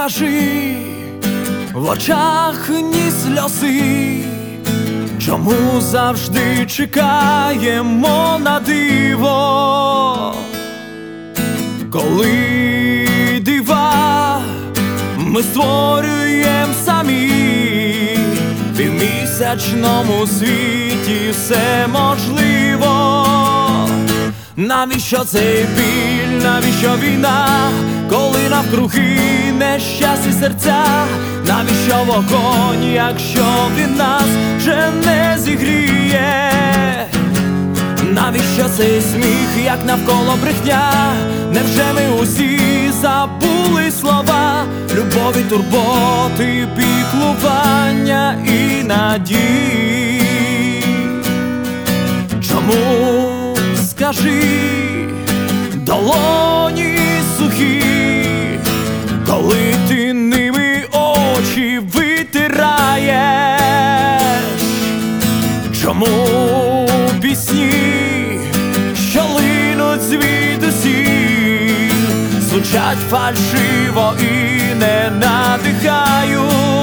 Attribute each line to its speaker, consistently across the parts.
Speaker 1: скажи, в очах ні сльози, чому завжди чекаємо на диво, коли дива ми створюємо самі. В півмісячному світі все можливо. Навіщо цей біль, навіщо війна, коли навкруги нещасні серця? Навіщо вогонь, якщо він нас вже не зігріє? Навіщо цей сміх, як навколо брехня? Невже ми усі забули слова любові, турботи, піклування і надії? Чому, скажи, долоні сухі, коли ти ними очі витираєш? Чому пісні, що линуть звідусіль, звучать фальшиво і не надихають?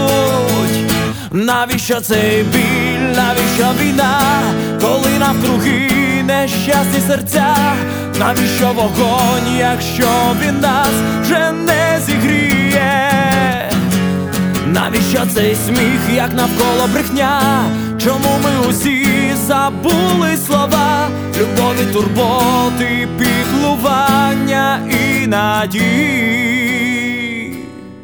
Speaker 1: Навіщо цей біль, навіщо війна, коли навкруги нещасні серця? Навіщо вогонь, якщо він нас вже не зігріє? Навіщо цей сміх, як навколо брехня? Чому ми усі забули слова любові, турботи, піклування і надії?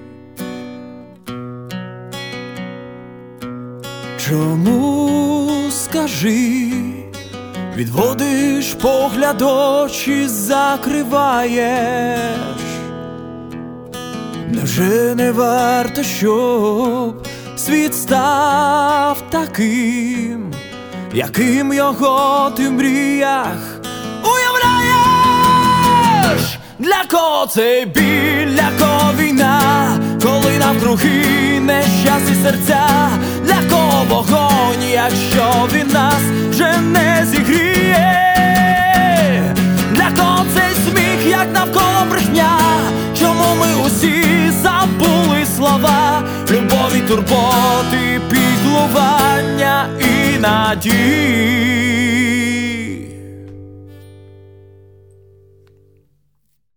Speaker 1: Чому, скажи, відводиш погляд, очі закриваєш? Невже не варто, щоб світ став таким, яким його ти в мріях уявляєш? Для кого цей біль, для кого війна, коли навкруги нещасні серця? Для кого вогонь, якщо він нас вже не зігріє? Для кого цей сміх, як навколо брехня? Чому ми усі забули слова любові, турботи, піклування і надії?